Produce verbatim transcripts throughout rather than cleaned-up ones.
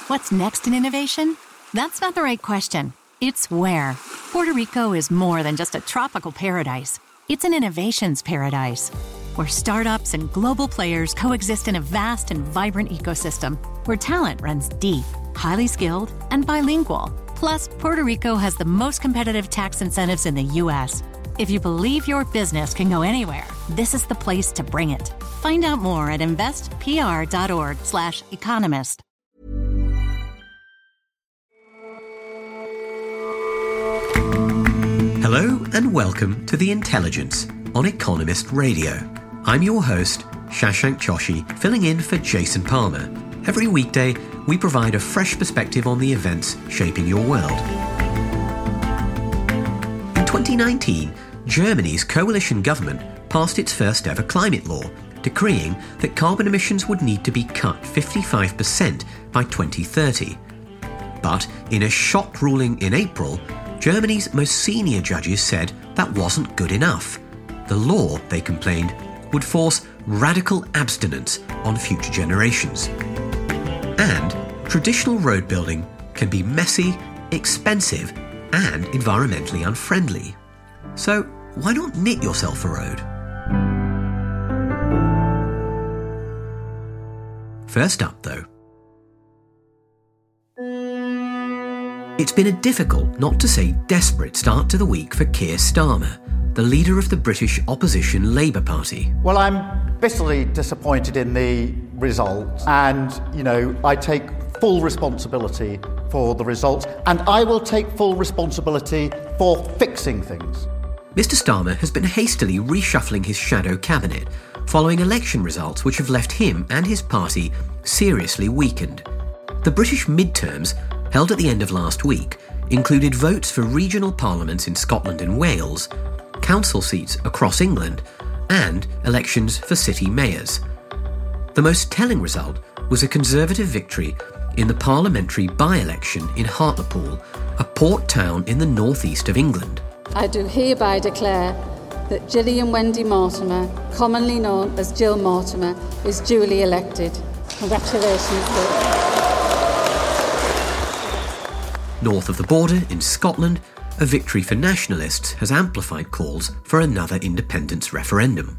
What's next in innovation? That's not the right question. It's where. Puerto Rico is more than just a tropical paradise. It's an innovations paradise, where startups and global players coexist in a vast and vibrant ecosystem, where talent runs deep, highly skilled, and bilingual. Plus, Puerto Rico has the most competitive tax incentives in the U S. If you believe your business can go anywhere, this is the place to bring it. Find out more at investpr.org slash economist. Hello and welcome to The Intelligence on Economist Radio. I'm your host, Shashank Joshi, filling in for Jason Palmer. Every weekday, we provide a fresh perspective on the events shaping your world. In twenty nineteen, Germany's coalition government passed its first ever climate law, decreeing that carbon emissions would need to be cut fifty-five percent by twenty thirty. But in a shock ruling in April, Germany's most senior judges said that wasn't good enough. The law, they complained, would force radical abstinence on future generations. And traditional road building can be messy, expensive, and environmentally unfriendly. So why not knit yourself a road? First up, though. It's been a difficult, not to say desperate, start to the week for Keir Starmer, the leader of the British opposition Labour Party. Well, I'm bitterly disappointed in the results, and, you know, I take full responsibility for the results, and I will take full responsibility for fixing things. Mister Starmer has been hastily reshuffling his shadow cabinet following election results which have left him and his party seriously weakened. The British midterms, held at the end of last week, included votes for regional parliaments in Scotland and Wales, council seats across England, and elections for city mayors. The most telling result was a Conservative victory in the parliamentary by-election in Hartlepool, a port town in the northeast of England. I do hereby declare that Gillian Wendy Mortimer, commonly known as Jill Mortimer, is duly elected. Congratulations, Jill. North of the border, in Scotland, a victory for nationalists has amplified calls for another independence referendum.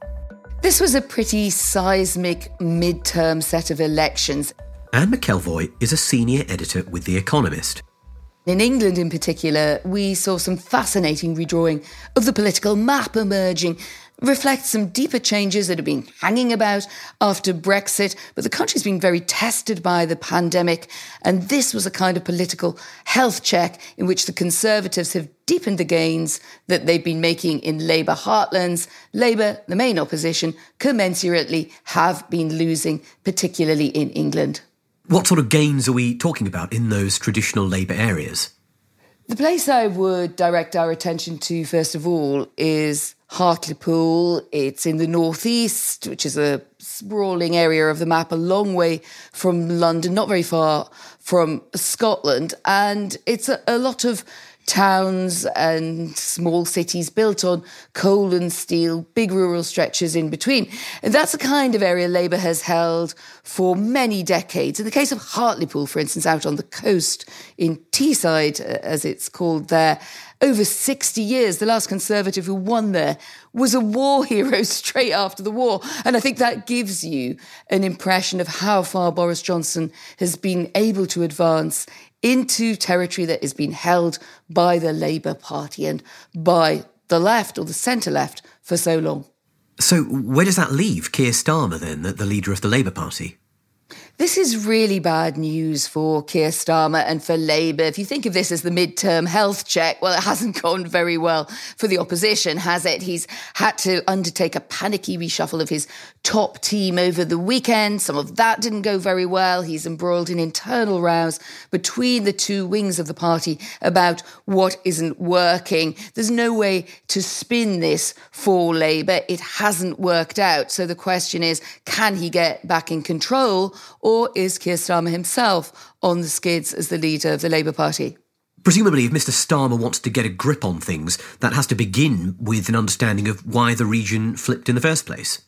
This was a pretty seismic midterm set of elections. Anne McElvoy is a senior editor with The Economist. In England in particular, we saw some fascinating redrawing of the political map emerging, reflects some deeper changes that have been hanging about after Brexit, but the country's been very tested by the pandemic, and this was a kind of political health check in which the Conservatives have deepened the gains that they've been making in Labour heartlands. Labour, the main opposition, commensurately have been losing, particularly in England. What sort of gains are we talking about in those traditional Labour areas? The place I would direct our attention to, first of all, is Hartlepool. It's in the northeast, which is a sprawling area of the map, a long way from London, not very far from Scotland. And it's a, a lot of towns and small cities built on coal and steel, big rural stretches in between. And that's the kind of area Labour has held for many decades. In the case of Hartlepool, for instance, out on the coast in Teesside, as it's called there, over sixty years, the last Conservative who won there was a war hero straight after the war. And I think that gives you an impression of how far Boris Johnson has been able to advance into territory that has been held by the Labour Party and by the left or the centre-left for so long. So where does that leave Keir Starmer then, the, the leader of the Labour Party? This is really bad news for Keir Starmer and for Labour. If you think of this as the midterm health check, well, it hasn't gone very well for the opposition, has it? He's had to undertake a panicky reshuffle of his top team over the weekend. Some of that didn't go very well. He's embroiled in internal rows between the two wings of the party about what isn't working. There's no way to spin this for Labour. It hasn't worked out. So the question is, can he get back in control? Or is Keir Starmer himself on the skids as the leader of the Labour Party? Presumably, if Mister Starmer wants to get a grip on things, that has to begin with an understanding of why the region flipped in the first place.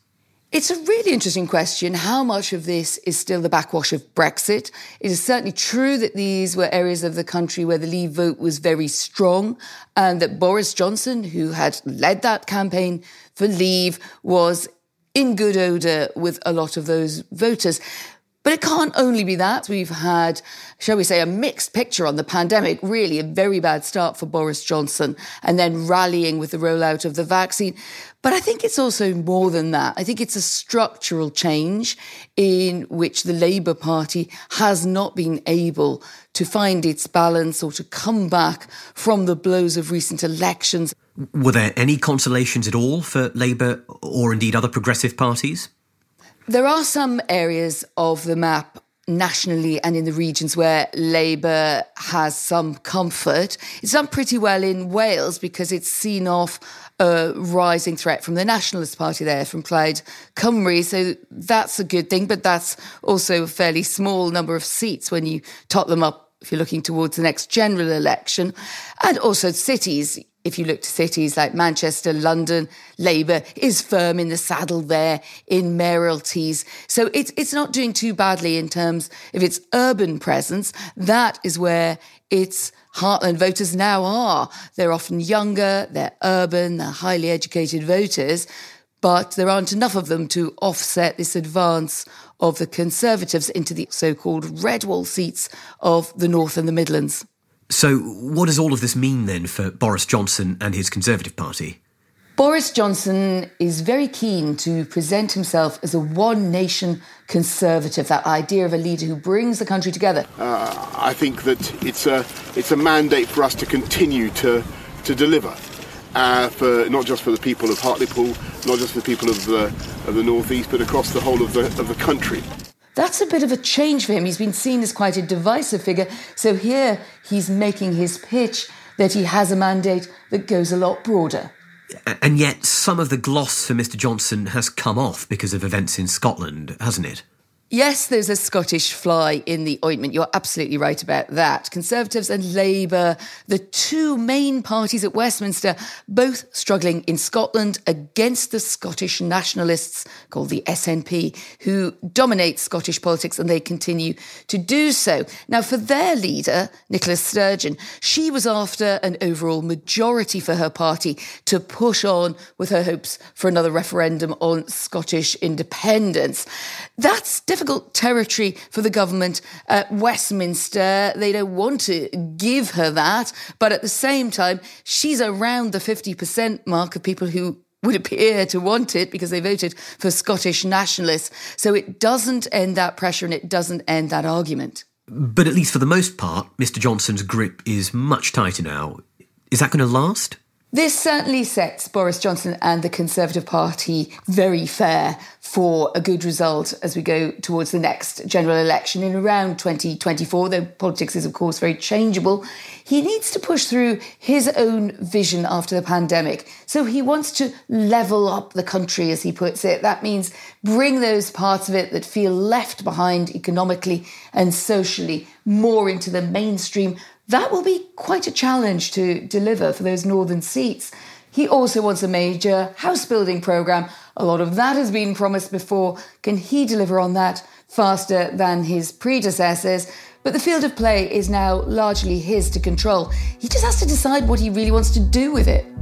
It's a really interesting question. How much of this is still the backwash of Brexit? It is certainly true that these were areas of the country where the Leave vote was very strong, and that Boris Johnson, who had led that campaign for Leave, was in good odour with a lot of those voters. But it can't only be that. We've had, shall we say, a mixed picture on the pandemic, really a very bad start for Boris Johnson, and then rallying with the rollout of the vaccine. But I think it's also more than that. I think it's a structural change in which the Labour Party has not been able to find its balance or to come back from the blows of recent elections. Were there any consolations at all for Labour or indeed other progressive parties? There are some areas of the map nationally and in the regions where Labour has some comfort. It's done pretty well in Wales because it's seen off a rising threat from the Nationalist Party there, from Plaid Cymru. So that's a good thing, but that's also a fairly small number of seats when you tot them up if you're looking towards the next general election. And also cities. If you look to cities like Manchester, London, Labour is firm in the saddle there in mayoralties. So it's it's not doing too badly in terms of its urban presence. That is where its heartland voters now are. They're often younger, they're urban, they're highly educated voters, but there aren't enough of them to offset this advance of the Conservatives into the so-called red wall seats of the North and the Midlands. So what does all of this mean then for Boris Johnson and his Conservative Party? Boris Johnson is very keen to present himself as a one-nation Conservative, that idea of a leader who brings the country together. Uh, I think that it's a, it's a mandate for us to continue to, to deliver, uh, for not just for the people of Hartlepool, not just for the people of the, of the North East, but across the whole of the, of the country. That's a bit of a change for him. He's been seen as quite a divisive figure. So here he's making his pitch that he has a mandate that goes a lot broader. And yet some of the gloss for Mr Johnson has come off because of events in Scotland, hasn't it? Yes, there's a Scottish fly in the ointment. You're absolutely right about that. Conservatives and Labour, the two main parties at Westminster, both struggling in Scotland against the Scottish nationalists called the S N P, who dominate Scottish politics, and they continue to do so. Now, for their leader, Nicola Sturgeon, she was after an overall majority for her party to push on with her hopes for another referendum on Scottish independence. That's difficult. Difficult territory for the government at Westminster. They don't want to give her that, but at the same time, she's around the fifty percent mark of people who would appear to want it because they voted for Scottish nationalists. So it doesn't end that pressure and it doesn't end that argument. But at least for the most part, Mr Johnson's grip is much tighter now. Is that going to last? This certainly sets Boris Johnson and the Conservative Party very fair for a good result as we go towards the next general election in around twenty twenty-four, though politics is, of course, very changeable. He needs to push through his own vision after the pandemic. So he wants to level up the country, as he puts it. That means bring those parts of it that feel left behind economically and socially more into the mainstream. That will be quite a challenge to deliver for those northern seats. He also wants a major house-building programme. A lot of that has been promised before. Can he deliver on that faster than his predecessors? But the field of play is now largely his to control. He just has to decide what he really wants to do with it.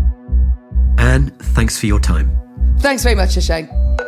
Anne, thanks for your time. Thanks very much, Shashank.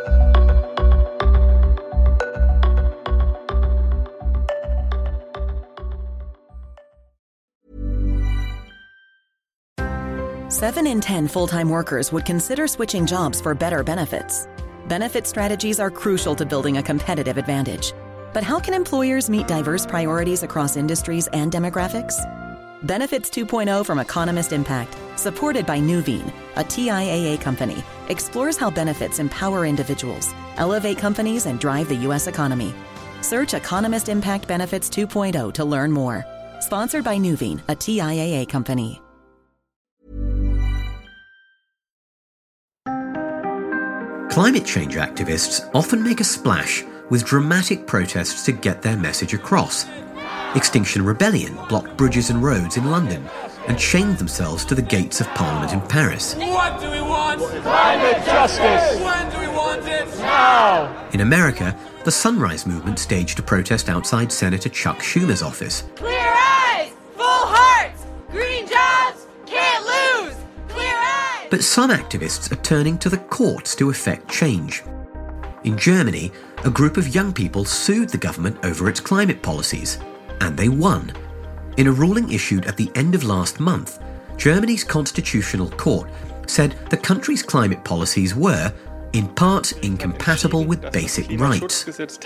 Seven in ten full-time workers would consider switching jobs for better benefits. Benefit strategies are crucial to building a competitive advantage. But how can employers meet diverse priorities across industries and demographics? Benefits two point oh from Economist Impact, supported by Nuveen, a T I A A company, explores how benefits empower individuals, elevate companies, and drive the U S economy. Search Economist Impact Benefits two point oh to learn more. Sponsored by Nuveen, a T I A A company. Climate change activists often make a splash with dramatic protests to get their message across. Extinction Rebellion blocked bridges and roads in London and chained themselves to the gates of Parliament in Paris. What do we want? Climate justice! When do we want it? targets now! In America, the Sunrise Movement staged a protest outside Senator Chuck Schumer's office. Clear eyes! Full hearts! Green jobs! Can't lose! Clear eyes! But some activists are turning to the courts to effect change. In Germany, a group of young people sued the government over its climate policies, and they won. In a ruling issued at the end of last month, Germany's Constitutional Court said the country's climate policies were, in part, incompatible with basic rights.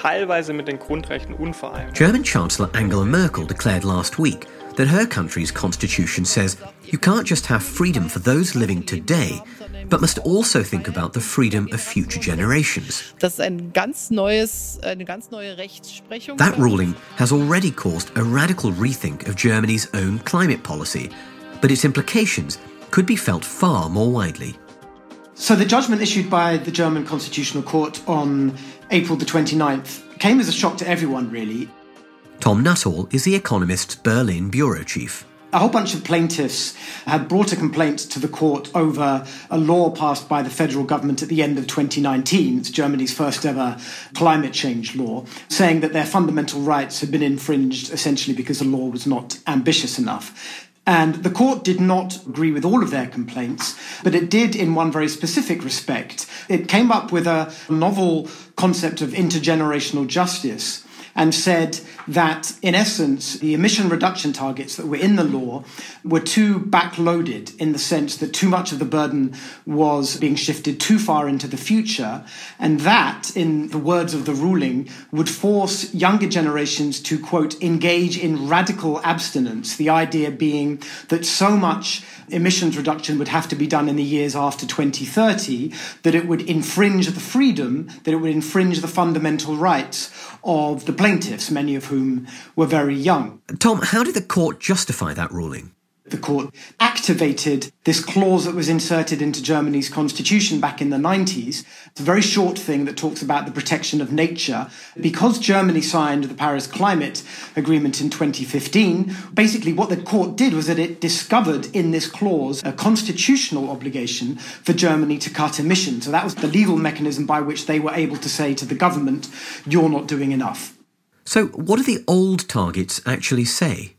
German Chancellor Angela Merkel declared last week that her country's constitution says you can't just have freedom for those living today, but must also think about the freedom of future generations. That ruling has already caused a radical rethink of Germany's own climate policy, but its implications could be felt far more widely. So the judgment issued by the German Constitutional Court on April the twenty-ninth came as a shock to everyone, really. Tom Nuttall is The Economist's Berlin bureau chief. A whole bunch of plaintiffs had brought a complaint to the court over a law passed by the federal government at the end of twenty nineteen. It's Germany's first ever climate change law, saying that their fundamental rights had been infringed essentially because the law was not ambitious enough. And the court did not agree with all of their complaints, but it did in one very specific respect. It came up with a novel concept of intergenerational justice and said that, in essence, the emission reduction targets that were in the law were too backloaded in the sense that too much of the burden was being shifted too far into the future, and that, in the words of the ruling, would force younger generations to, quote, engage in radical abstinence, the idea being that so much emissions reduction would have to be done in the years after twenty thirty that it would infringe the freedom, that it would infringe the fundamental rights of the plaintiffs, many of whom were very young. Tom, how did the court justify that ruling? The court activated this clause that was inserted into Germany's constitution back in the nineties. It's a very short thing that talks about the protection of nature. Because Germany signed the Paris Climate Agreement in twenty fifteen, basically what the court did was that it discovered in this clause a constitutional obligation for Germany to cut emissions. So that was the legal mechanism by which they were able to say to the government, you're not doing enough. So what do the old targets actually say?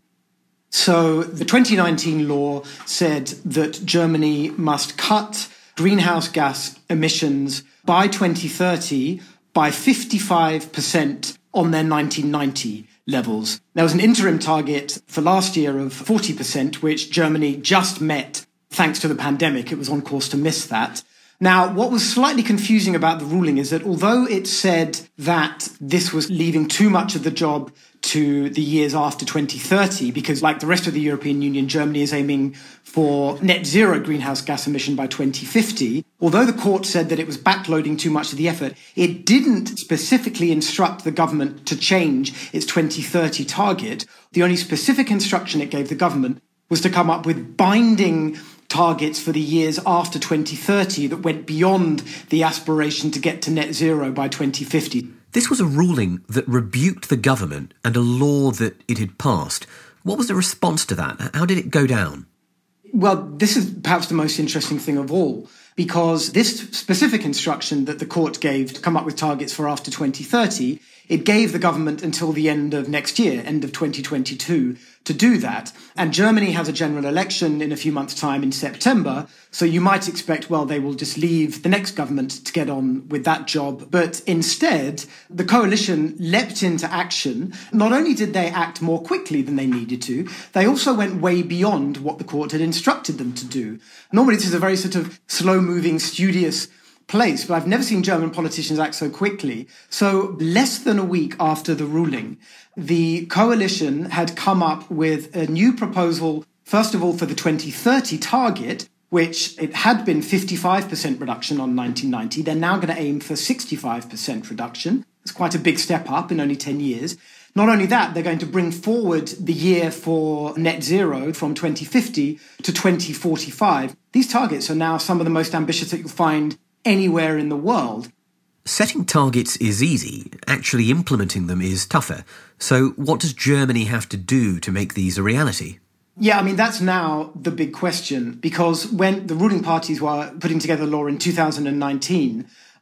So the twenty nineteen law said that Germany must cut greenhouse gas emissions by twenty thirty by fifty-five percent on their nineteen ninety levels. There was an interim target for last year of forty percent, which Germany just met thanks to the pandemic. It was on course to miss that. Now, what was slightly confusing about the ruling is that although it said that this was leaving too much of the job to the years after twenty thirty, because like the rest of the European Union, Germany is aiming for net zero greenhouse gas emission by twenty fifty. Although the court said that it was backloading too much of the effort, it didn't specifically instruct the government to change its twenty thirty target. The only specific instruction it gave the government was to come up with binding targets for the years after twenty thirty that went beyond the aspiration to get to net zero by twenty fifty. This was a ruling that rebuked the government and a law that it had passed. What was the response to that? How did it go down? Well, this is perhaps the most interesting thing of all, because this specific instruction that the court gave to come up with targets for after twenty thirty, it gave the government until the end of next year, end of twenty twenty-two, to do that. And Germany has a general election in a few months' time in September, so you might expect, well, they will just leave the next government to get on with that job. But instead, the coalition leapt into action. Not only did they act more quickly than they needed to, they also went way beyond what the court had instructed them to do. Normally, this is a very sort of slow-moving, studious place, but I've never seen German politicians act so quickly. So less than a week after the ruling, the coalition had come up with a new proposal, first of all, for the twenty thirty target, which it had been fifty-five percent reduction on nineteen ninety. They're now going to aim for sixty-five percent reduction. It's quite a big step up in only ten years. Not only that, they're going to bring forward the year for net zero from twenty fifty to twenty forty-five. These targets are now some of the most ambitious that you'll find anywhere in the world. Setting targets is easy. Actually implementing them is tougher. So what does Germany have to do to make these a reality? Yeah, I mean, that's now the big question, because when the ruling parties were putting together a law in two thousand nineteen,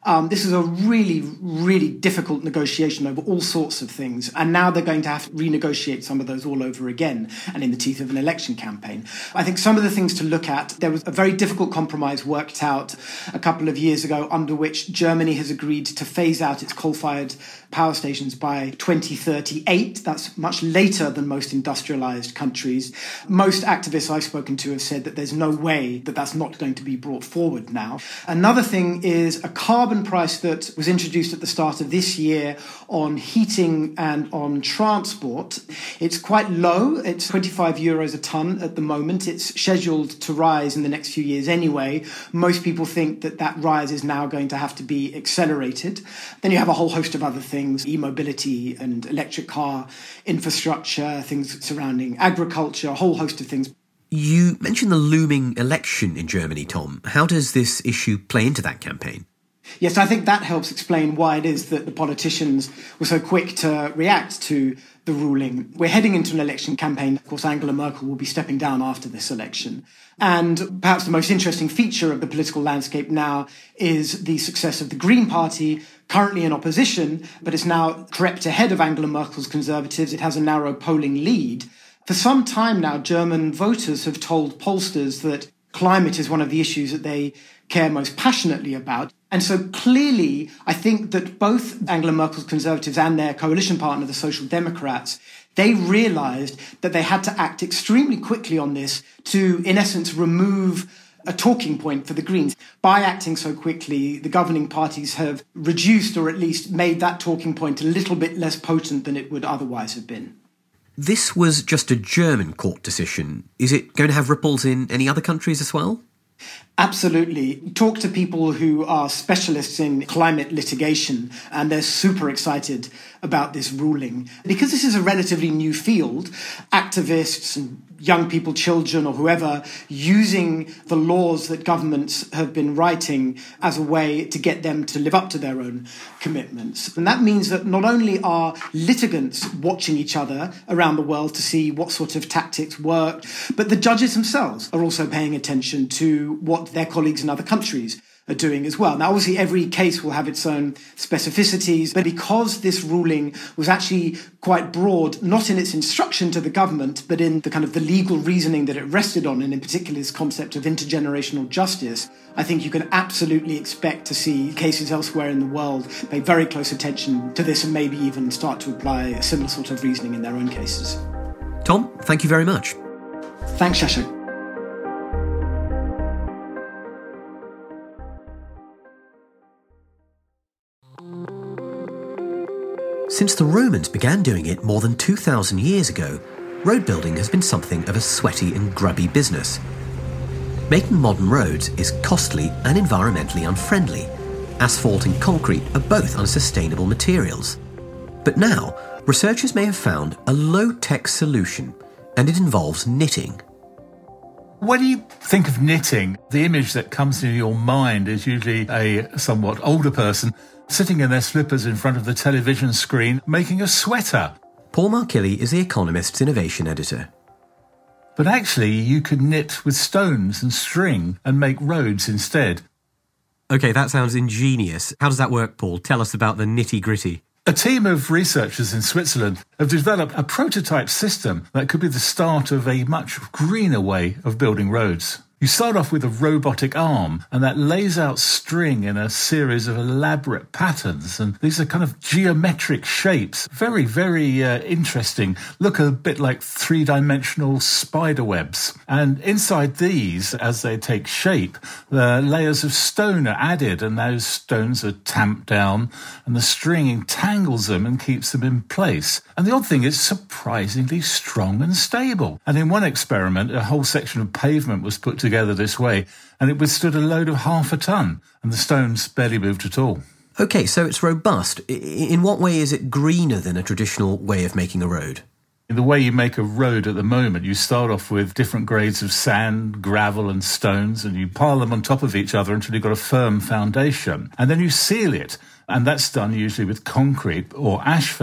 Um, this is a really, really difficult negotiation over all sorts of things. And now they're going to have to renegotiate some of those all over again and in the teeth of an election campaign. I think some of the things to look at, there was a very difficult compromise worked out a couple of years ago under which Germany has agreed to phase out its coal-fired power stations by twenty thirty-eight. That's much later than most industrialized countries. Most activists I've spoken to have said that there's no way that that's not going to be brought forward now. Another thing is a carbon price that was introduced at the start of this year on heating and on transport. It's quite low. It's twenty-five euros a tonne at the moment. It's scheduled to rise in the next few years anyway. Most people think that that rise is now going to have to be accelerated. Then you have a whole host of other things, e-mobility and electric car infrastructure, things surrounding agriculture, a whole host of things. You mentioned the looming election in Germany, Tom. How does this issue play into that campaign? Yes, I think that helps explain why it is that the politicians were so quick to react to the ruling. We're heading into an election campaign. Of course, Angela Merkel will be stepping down after this election. And perhaps the most interesting feature of the political landscape now is the success of the Green Party, currently in opposition, but it's now crept ahead of Angela Merkel's Conservatives. It has a narrow polling lead. For some time now, German voters have told pollsters that climate is one of the issues that they care most passionately about. And so clearly, I think that both Angela Merkel's Conservatives and their coalition partner, the Social Democrats, they realised that they had to act extremely quickly on this to, in essence, remove a talking point for the Greens. By acting so quickly, the governing parties have reduced or at least made that talking point a little bit less potent than it would otherwise have been. This was just a German court decision. Is it going to have ripples in any other countries as well? Absolutely. Talk to people who are specialists in climate litigation, and they're super excited about this ruling. Because this is a relatively new field, activists and young people, children or whoever, using the laws that governments have been writing as a way to get them to live up to their own commitments. And that means that not only are litigants watching each other around the world to see what sort of tactics work, but the judges themselves are also paying attention to what their colleagues in other countries are doing as well. Now, obviously, every case will have its own specificities, but because this ruling was actually quite broad, not in its instruction to the government, but in the kind of the legal reasoning that it rested on, and in particular this concept of intergenerational justice, I think you can absolutely expect to see cases elsewhere in the world pay very close attention to this and maybe even start to apply a similar sort of reasoning in their own cases. Tom, thank you very much. Thanks, Shashank. Since the Romans began doing it more than two thousand years ago, road building has been something of a sweaty and grubby business. Making modern roads is costly and environmentally unfriendly. Asphalt and concrete are both unsustainable materials. But now, researchers may have found a low-tech solution, and it involves knitting. When you think of knitting, the image that comes into your mind is usually a somewhat older person sitting in their slippers in front of the television screen making a sweater. Paul Markilly is The Economist's innovation editor. But actually, you could knit with stones and string and make roads instead. OK, that sounds ingenious. How does that work, Paul? Tell us about the nitty-gritty. A team of researchers in Switzerland have developed a prototype system that could be the start of a much greener way of building roads. You start off with a robotic arm, and that lays out string in a series of elaborate patterns. And these are kind of geometric shapes. Very, very uh, interesting. Look a bit like three-dimensional spider webs. And inside these, as they take shape, the layers of stone are added, and those stones are tamped down, and the string entangles them and keeps them in place. And the odd thing is surprisingly strong and stable. And in one experiment, a whole section of pavement was put together together this way, and it withstood a load of half a tonne, and the stones barely moved at all. OK, so it's robust. In what way is it greener than a traditional way of making a road? In the way you make a road at the moment, you start off with different grades of sand, gravel and stones, and you pile them on top of each other until you've got a firm foundation. And then you seal it, and that's done usually with concrete or asphalt.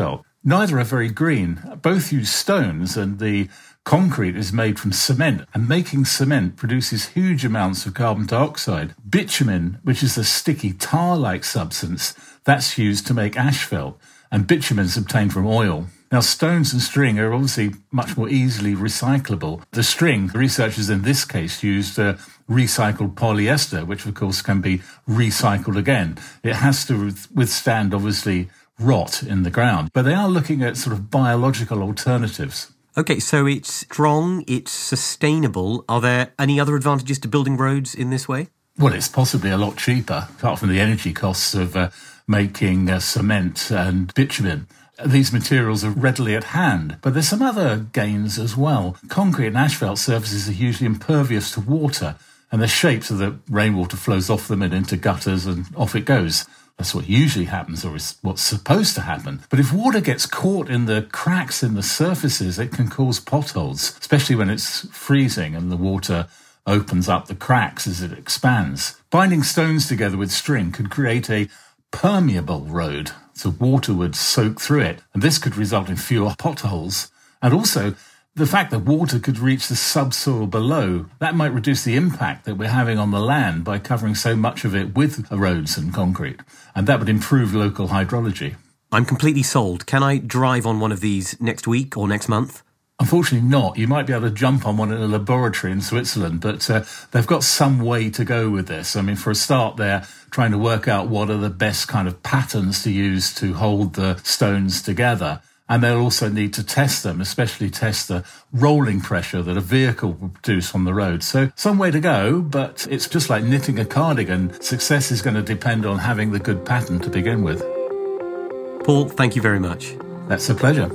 Neither are very green. Both use stones, and the concrete is made from cement, and making cement produces huge amounts of carbon dioxide. Bitumen, which is a sticky tar-like substance, that's used to make asphalt, and bitumen is obtained from oil. Now, stones and string are obviously much more easily recyclable. The string, researchers in this case used uh, recycled polyester, which of course can be recycled again. It has to withstand, obviously, rot in the ground. But they are looking at sort of biological alternatives. OK, so it's strong, it's sustainable. Are there any other advantages to building roads in this way? Well, it's possibly a lot cheaper, apart from the energy costs of uh, making uh, cement and bitumen. These materials are readily at hand, but there's some other gains as well. Concrete and asphalt surfaces are usually impervious to water, and they're shaped so that rainwater flows off them and into gutters and off it goes. That's what usually happens, or is what's supposed to happen. But if water gets caught in the cracks in the surfaces, it can cause potholes, especially when it's freezing and the water opens up the cracks as it expands. Binding stones together with string could create a permeable road, so water would soak through it, and this could result in fewer potholes. And also, the fact that water could reach the subsoil below, that might reduce the impact that we're having on the land by covering so much of it with roads and concrete, and that would improve local hydrology. I'm completely sold. Can I drive on one of these next week or next month? Unfortunately not. You might be able to jump on one in a laboratory in Switzerland, but uh, they've got some way to go with this. I mean, for a start, they're trying to work out what are the best kind of patterns to use to hold the stones together. And they'll also need to test them, especially test the rolling pressure that a vehicle will produce on the road. So some way to go, but it's just like knitting a cardigan. Success is going to depend on having the good pattern to begin with. Paul, thank you very much. That's a pleasure.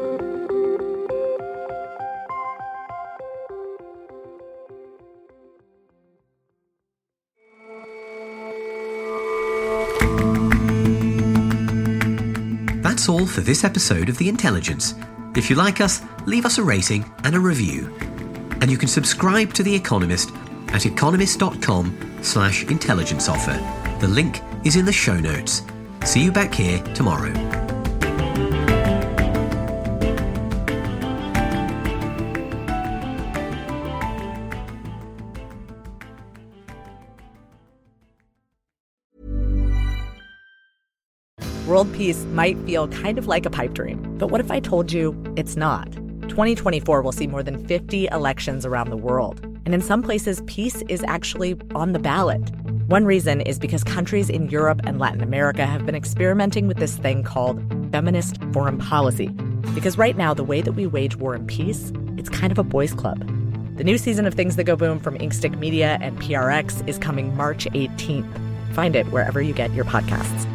That's all for this episode of The Intelligence. If you like us, leave us a rating and a review. And you can subscribe to The Economist at economist.com slash intelligence offer. The link is in the show notes. See you back here tomorrow. World peace might feel kind of like a pipe dream, but what if I told you it's not? twenty twenty-four will see more than fifty elections around the world, and in some places, peace is actually on the ballot. One reason is because countries in Europe and Latin America have been experimenting with this thing called feminist foreign policy. Because right now, the way that we wage war and peace, it's kind of a boys' club. The new season of Things That Go Boom from Inkstick Media and P R X is coming March eighteenth. Find it wherever you get your podcasts.